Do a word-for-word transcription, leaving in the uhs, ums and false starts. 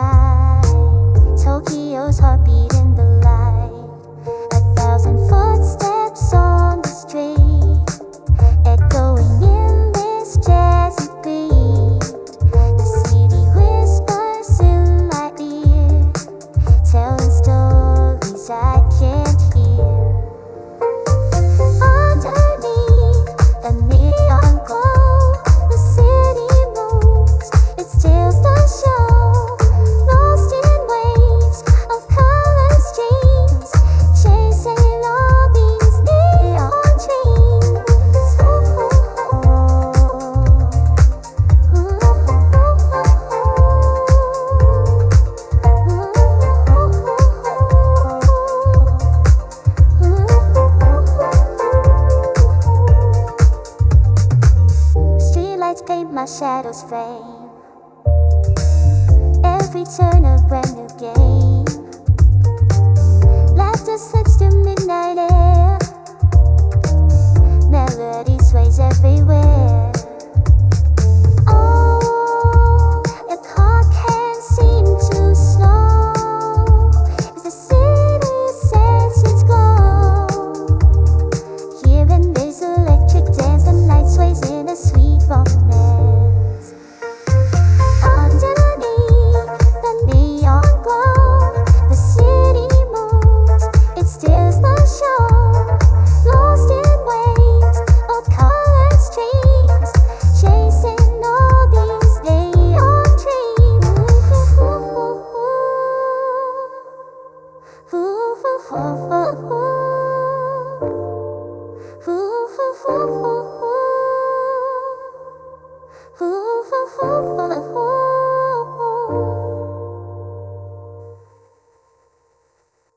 night. Tokyo's heartbeat in the light. A thousand footsteps on the street, echoing in this jazzy beat. The city whispers in my ear, telling stories I can't hear. Underneath the neon glow, the city moves, its tales don't show. Lost in waves of color streams, chasing all these neon dreams. Ooh, ooh, Streetlights paint my shadows fade. Every turn a brand new game.